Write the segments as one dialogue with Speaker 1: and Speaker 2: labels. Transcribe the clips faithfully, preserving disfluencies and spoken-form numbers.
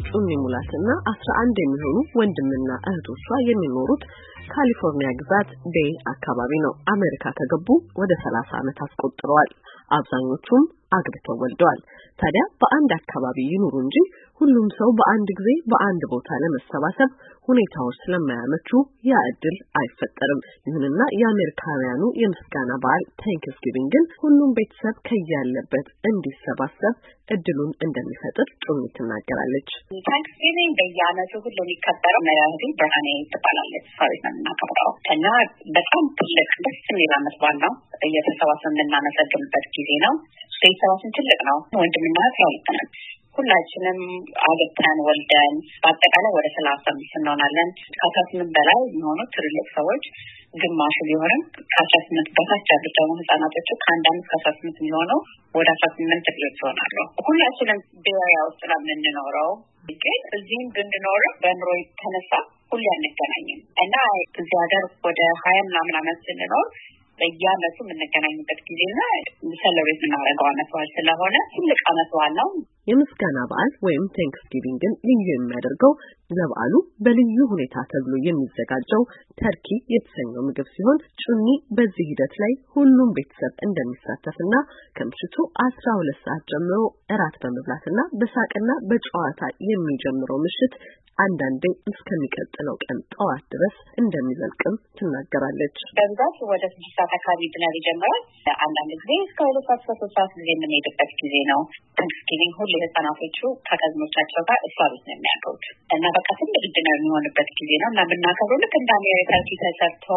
Speaker 1: ጩኒ ሙላትና አስራ አንድ የሚሆኑ ወንድምና እህቶቿ የሚኖሩት ካሊፎርኒያ ግዛት ቤይ አካባቢ ነው። አሜሪካ ከገቡ ወደ ሰላሳ ዓመት አስቆጥረዋል። አብዛኞቹም አግብተው ወልደዋል። ታዲያ በአንድ አካባቢ ይኑሩ እንጂ ሁሉም ሰው በአንድ ጊዜ በአንድ ቦታ ለመሰባሰብ ሁኔታዎች ስለማያመቹ ያ እድል አይፈጠርም። ይሁንና የአሜሪካውያኑ የምስጋና በዓል ታንክስጊቪንግ ግን ሁሉም ቤተሰብ ከያለበት እንዲሰባሰብ እድሉን እንደሚፈጥር ጩኒ ትናገራለች።
Speaker 2: ታንክስጊቪንግ በየዓመቱ ሁሉ የሚከበረው መያዝ በራኔ ትባላለች። ሳይት ነው የምናከብረው እና በጣም ትልቅ ደስ የሚል ዓመት በዓል ነው። እየተሰባሰብን የምናመሰግንበት ጊዜ ነው። ቤተሰባችን ትልቅ ነው። ወንድምና እህት ነን። ሁላችንም አግብተን ወልደን በአጠቃላይ ወደ ሰላሳ አምስት እንሆናለን። ከአስራ ስምንት በላይ የሚሆኑ ትልልቅ ሰዎች ግማሹ ቢሆንም ከአስራ ስምንት በታች ያሉት ደግሞ ህጻናቶቹ ከአንድ አመት ከአስራ ስምንት የሚሆነው ወደ አስራ ስምንት ልጆች ይሆናሉ። ሁላችንም ቤሪያ ውስጥ ነው የምንኖረው። ግን እዚህም ብንኖር በኑሮ የተነሳ ሁሌ አንገናኝም እና እዚህ ሀገር ወደ ሀያ ምናምን አመት ስንኖር በየዓመቱ የምንገናኝበት ጊዜና ሰለብሬት የምናደርገው ዓመት በዓል ስለሆነ ትልቅ ዓመት በዓል ነው።
Speaker 1: የምስጋና በዓል ወይም ታንክስጊቪንግን ልዩ የሚያደርገው ለበዓሉ በልዩ ሁኔታ ተብሎ የሚዘጋጀው ተርኪ የተሰኘው ምግብ ሲሆን ጩኒ በዚህ ሂደት ላይ ሁሉም ቤተሰብ እንደሚሳተፍና ከምሽቱ አስራ ሁለት ሰዓት ጀምሮ እራት በመብላትና በሳቅና በጨዋታ የሚጀምረው ምሽት አንዳንዴ እስከሚቀጥለው ቀን ጠዋት ድረስ እንደሚዘልቅም ትናገራለች።
Speaker 2: በብዛት ወደ ስድስት ሰዓት አካባቢ ድነር ይጀምራል። አንዳንድ ጊዜ እስከ ሁለት ሰዓት እስከ ሶስት ሰዓት ጊዜ የምንሄድበት ጊዜ ነው። ታንክስጊቪንግ ሁሉ ህጻናቶቹ ከከዝኖቻቸው ጋር እሷ ቤት ነው የሚያውቁት እና በቃ ትልቅ ድነር የሚሆንበት ጊዜ ነው እና ብናከብረው ልክ እንደ አሜሪካ ተሰርቶ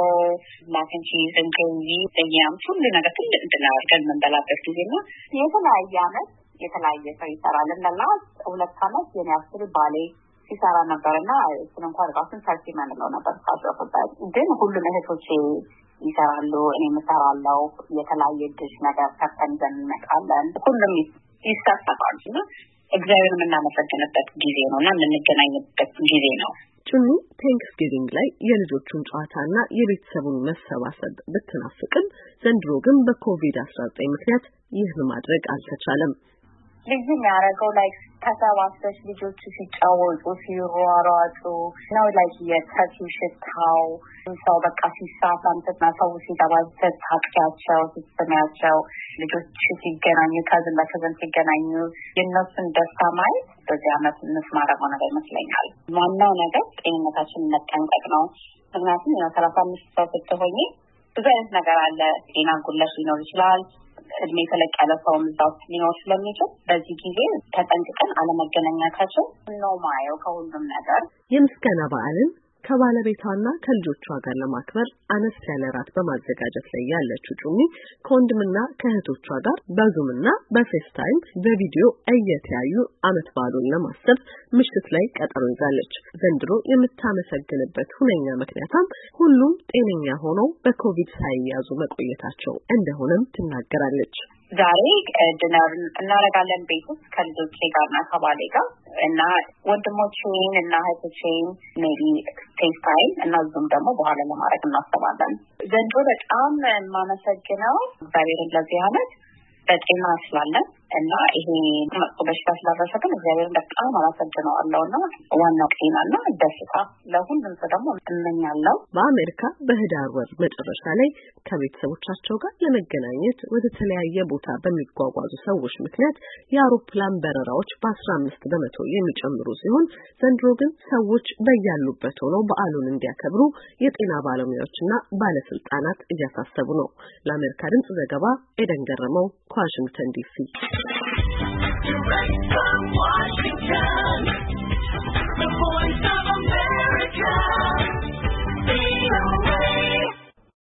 Speaker 2: ማክን ቺዝ እንግሪ በያም ሁሉ ነገር ትልቅ ድነር አድርገን የምንበላበት ጊዜ ነው። የተለያየ አመት የተለያየ ሰው ይሰራል እና ሁለት አመት የኔ አስር ባሌ ሲሰራ ነበርና እሱን እንኳን ራሱን ሰርቲ ማንለው ነበር ታውቀውበት ግን ሁሉም እህቶቼ ይሰራሉ። እኔ እሰራለሁ። የተለያየ ዲሽ ነገር ሰርተን እንመጣለን። ሁሉም ይሳተፋሉ እና እግዚአብሔርን የምናመሰግንበት ጊዜ ነውና የምንገናኝበት ጊዜ ነው።
Speaker 1: ጩኒ ታንክስጊቪንግ ላይ የልጆቹን ጨዋታና የቤተሰቡን መሰባሰብ ብትናፍቅም ዘንድሮ ግን በኮቪድ አስራ ዘጠኝ ምክንያት ይህን ማድረግ አልተቻለም።
Speaker 2: ልጅ የሚያደርገው ላይ ተሰባስበሽ ልጆቹ ሲጫወቱ ሲሯሯጡ ነው ላይ የተርኪ ሽታው ሰው በቃ ሲሳሳምትና ሰው ሲጠባዘት ታቅያቸው ሲስሚያቸው ልጆች ሲገናኙ ከዝም በከዝም ሲገናኙ የእነሱን ደስታ ማየት በዚህ አመት ምስማረገው ነገር ይመስለኛል። ዋናው ነገር ጤንነታችንን መጠንቀቅ ነው። ምክንያቱም ያው ሰላሳ አምስት ሰው ስትሆኚ ብዙ አይነት ነገር አለ። ጤና ጉድለት ሊኖር ይችላል። እድሜ ተለቅ ያለ ሰውም እዛው ሊኖር ስለሚችል በዚህ ጊዜ ተጠንቅቀን አለመገናኘታችን ነው ማየው ከሁሉም ነገር።
Speaker 1: የምስጋና በዓልን ከባለቤቷና ከልጆቿ ጋር ለማክበር አነስ ያለ ራት በማዘጋጀት ላይ ያለችው ጩኒ ከወንድምና ከእህቶቿ ጋር በዙምና በፌስታይም በቪዲዮ እየተያዩ አመት በዓሉን ለማሰብ ምሽት ላይ ቀጠሮ ይዛለች። ዘንድሮ የምታመሰግንበት ሁነኛ ምክንያቱም ሁሉም ጤነኛ ሆነው በኮቪድ ሳይያዙ መቆየታቸው እንደሆነም ትናገራለች።
Speaker 2: ዛሬ ዲነር እናደርጋለን ቤት ውስጥ ከልጆቼ ጋርና ከባሌ ጋር እና ወንድሞቼን እና እህቶቼን ሜቢ ፌስታይም እና ዙም ደግሞ በኋላ ለማድረግ እናስባለን። ዘንድሮ በጣም የማመሰግነው እግዚአብሔርን ለዚህ አመት በጤና ስላለን እና ይሄ መጥፎ በሽታ ስላደረሰብን እግዚአብሔርን በጣም አመሰግነዋለሁ እና ዋናው ጤናና ደስታ ለሁሉም ሰው ደግሞ እመኛለሁ።
Speaker 1: በአሜሪካ በህዳር ወር መጨረሻ ላይ ከቤተሰቦቻቸው ጋር ለመገናኘት ወደ ተለያየ ቦታ በሚጓጓዙ ሰዎች ምክንያት የአውሮፕላን በረራዎች በአስራ አምስት በመቶ የሚጨምሩ ሲሆን ዘንድሮ ግን ሰዎች በያሉበት ሆነው በዓሉን እንዲያከብሩ የጤና ባለሙያዎችና ባለስልጣናት እያሳሰቡ ነው። ለአሜሪካ ድምጽ ዘገባ ኤደን ገረመው ከዋሽንግተን ዲሲ